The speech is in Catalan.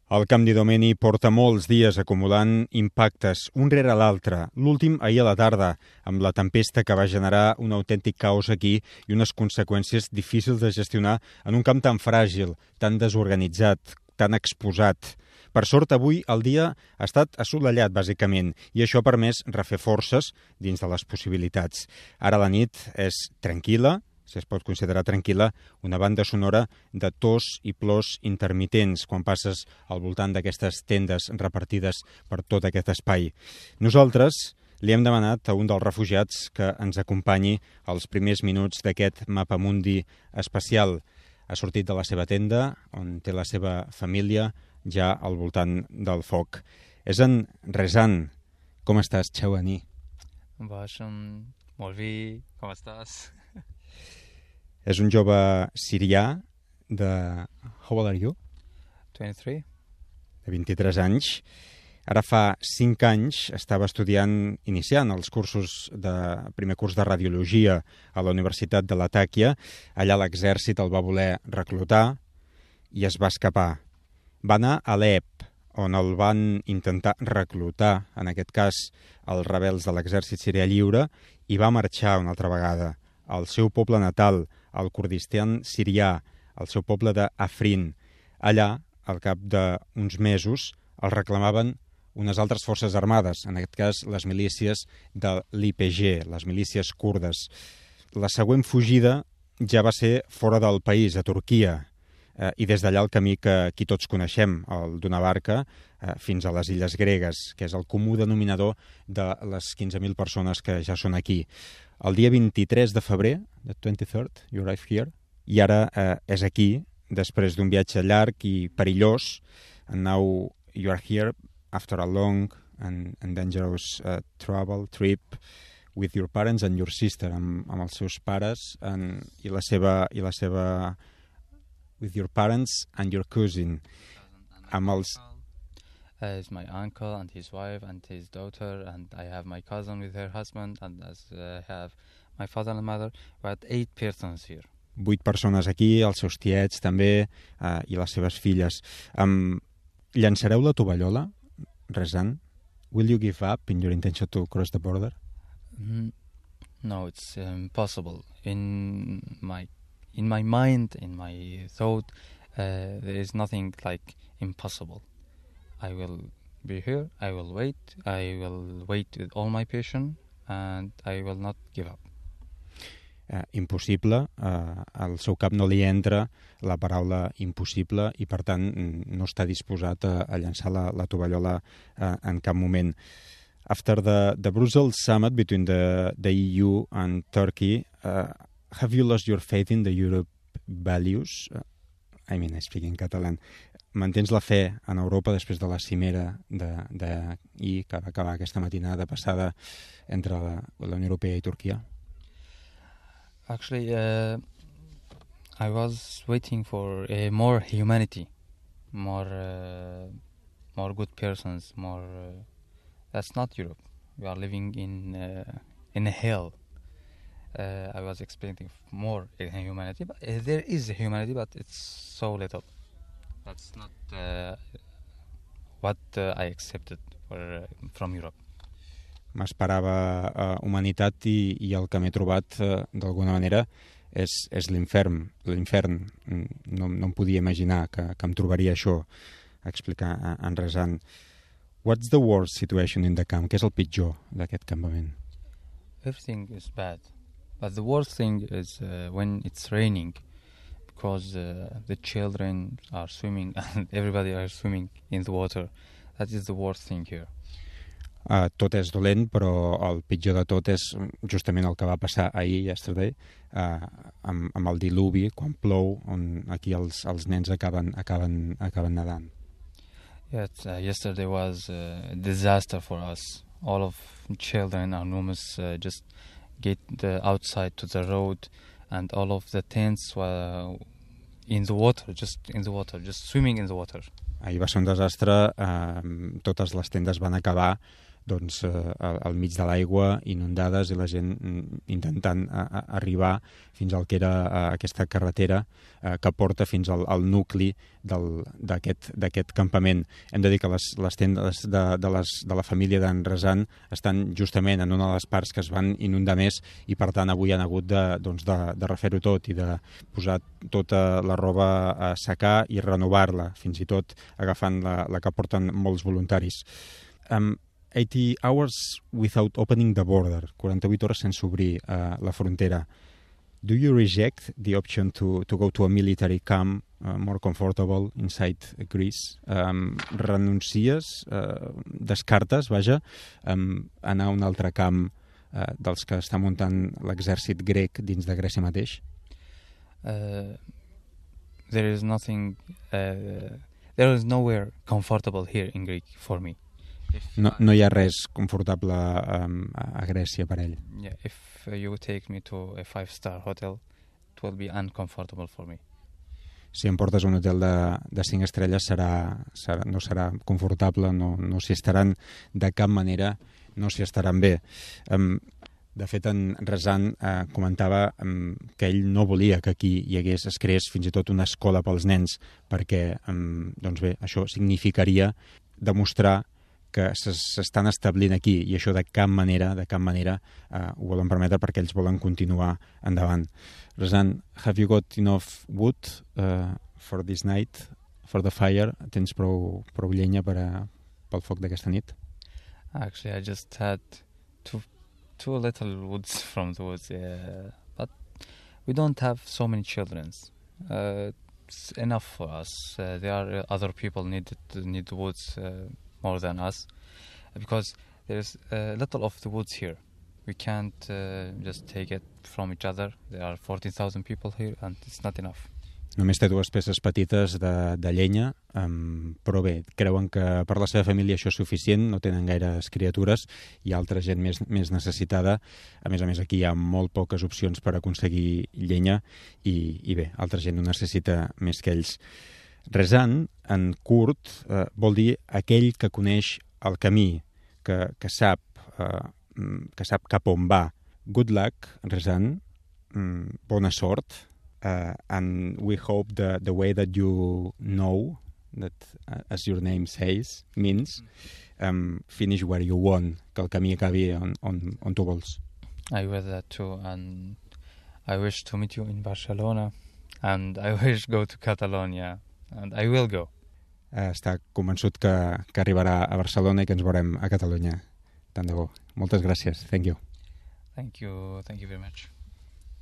El Camp d'Idomeni porta molts dies acumulant impactes, un rere l'altre. L'últim ahir a la tarda, amb la tempesta que va generar un autèntic caos aquí i unes conseqüències difícils de gestionar en un camp tan fràgil, tan desorganitzat, tan exposat. Per sort, avui el dia ha estat assolellat, bàsicament, i això ha permès refer forces dins de les possibilitats. Ara la nit és tranquil·la, si es pot considerar tranquil·la, una banda sonora de tos i plors intermitents quan passes al voltant d'aquestes tendes repartides per tot aquest espai. Nosaltres li hem demanat a un dels refugiats que ens acompanyi als primers minuts d'aquest mapamundi especial. Ha sortit de la seva tenda, on té la seva família, ja al voltant del foc. És en Rezan. Com estàs, Chauani? Basham, Molvi, com estàs? És un jove sirià de... How old are you? 23. De 23 anys. Ara fa 5 anys estava iniciant els cursos de primer curs de radiologia a la Universitat de Latakia. Allà l'exèrcit el va voler reclutar i es va escapar. Va anar a Alep, on el van intentar reclutar, en aquest cas els rebels de l'exèrcit sirià lliure, i va marxar una altra vegada al seu poble natal, al Kurdistan sirià, al seu poble d'Afrin. Allà, al cap d'uns mesos, el reclamaven unes altres forces armades, en aquest cas les milícies de l'YPG, les milícies kurdes. La següent fugida ja va ser fora del país, a Turquia, i des d'allà el camí que aquí tots coneixem, el d'una barca, fins a les illes gregues, que és el comú denominador de les 15.000 persones que ja són aquí. El dia 23 de febrer, the 23rd, you arrive here, i ara és aquí, després d'un viatge llarg i perillós, and now you are here after a long and dangerous travel trip with your parents and your sister, amb els seus pares i la seva with your parents and your cousin, amb els... Is my uncle and his wife and his daughter, and I have my cousin with her husband, and I have my father and mother. We had 8 persons here. 8 persones aquí, els seus tiets també, i les seves filles. Llançareu la tovallola, Rezan? Will you give up in your intention to cross the border? No, it's impossible. In my mind, in my thought, there is nothing like impossible. I will be here, I will wait with all my patience, and I will not give up. Impossible, al seu cap no li entra la paraula impossible i per tant no està disposat a llançar la tovallola en cap moment. After the Brussels summit between the EU and Turkey, have you lost your faith in the Europe values? I speak in catalan. Mantens la fe en Europa després de la cimera d'ahir que va acabar aquesta matinada passada entre la Unió Europea i Turquia? Actually, I was waiting for more humanity, more good persons, more... that's not Europe. We are living in a hell. I was expecting more humanity, but there is humanity, but it's so little. That's not what I accepted from Europe. M'esperava humanitat i el que m'he trobat d'alguna manera és l'infern. No em podia imaginar que em trobaria això, explicar en Rezan. What's the worst situation in the camp? Què és el pitjor d'aquest campament? Everything is bad, but the worst thing is when it's raining, because the children are swimming and everybody are swimming in the water. That is the worst thing here. Tot és dolent, però el pitjor de tot és justament el que va passar ahir, yesterday, amb el diluvi, quan plou, on aquí els nens acaben nedant. Yes, yesterday was a disaster for us. All of children are numerous, just get outside to the road, and all of the tents were in the water, just swimming in the water. Ahir va ser un desastre, totes les tendes van acabar al mig de l'aigua, inundades, i la gent intentant arribar fins al que era aquesta carretera que porta fins al nucli d'aquest campament. Hem de dir que les tendes de la família d'en Razan estan justament en una de les parts que es van inundar més, i per tant avui han hagut de refer-ho tot i de posar tota la roba a secar i renovar-la, fins i tot agafant la que porten molts voluntaris. 80 hours without opening the border, 48 hores sense obrir la frontera. Do you reject the option to go to a military camp more comfortable inside Greece? Renuncies, descartes, vaja, anar a un altre camp dels que està muntant l'exèrcit grec dins de Grècia mateix? There is nothing, there is nowhere comfortable here in Greek for me. No hi ha res confortable a Grècia per ell. Yeah, if you take me to a 5-star hotel, it will be uncomfortable for me. Si em portes a un hotel de 5 estrelles no serà confortable, no s'hi estaran de cap manera, no s'hi estaran bé. De fet, en Razan comentava que ell no volia que aquí es creés fins i tot una escola pels nens, perquè doncs bé, això significaria demostrar que s'estan establint aquí, i això de cap manera ho volen permetre, perquè ells volen continuar endavant. Razan, have you got enough wood for this night, for the fire? Tens prou llenya pel foc d'aquesta nit? Actually, I just had two little woods from the woods, but we don't have so many children. It's enough for us. There are other people need woods more than us, because there's little of the woods here. We can't just take it from each other. There are 14,000 people here, and it's not enough. Només té 2 peces petites de llenya, però bé, creuen que per la seva família això és suficient, no tenen gaires criatures, hi ha altra gent més necessitada. A més, aquí hi ha molt poques opcions per aconseguir llenya, i bé, altra gent ho necessita més que ells. Razan, en kurd, vol dir aquell que coneix el camí, que sap cap on va. Good luck, Razan, bona sort, and we hope the way that you know, that as your name says, means, finish where you want, que el camí acabi on tu vols. I wish that too, and I wish to meet you in Barcelona, and I wish go to Catalonia. And I will go. Està convençut que arribarà a Barcelona i que ens veurem a Catalunya. Tant de bo. Moltes gràcies. Thank you. Thank you very much.